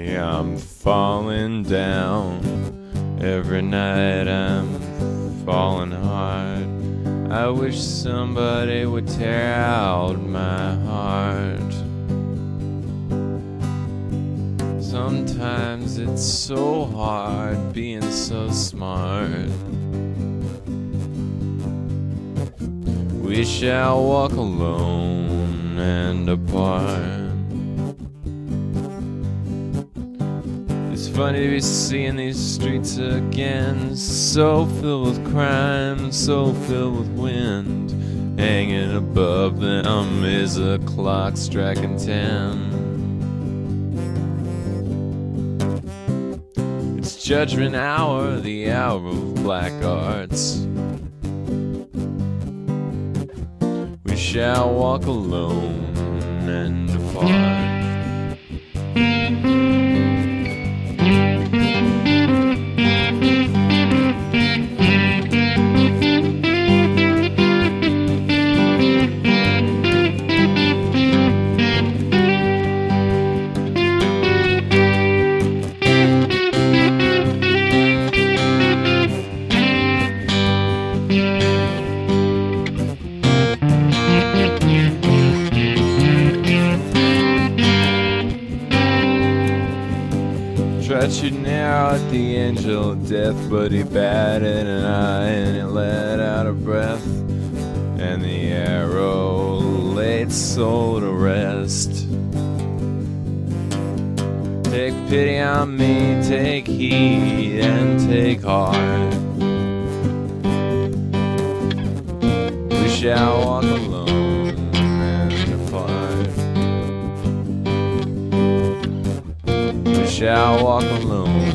Yeah, I'm falling down. Every night I'm falling hard. I wish somebody would tear out my heart. Sometimes it's so hard being so smart. We shall walk alone and apart. It's funny to be seeing these streets again, so filled with crime, so filled with wind. Hanging above them is a clock striking 10. It's judgment hour, the hour of black arts. We shall walk alone and apart. Tried shooting arrow at the angel of death, but he batted an eye and he let out a breath, and the arrow laid soul to rest. Take pity on me, take heed and take heart. We shall walk alone and apart. We shall walk alone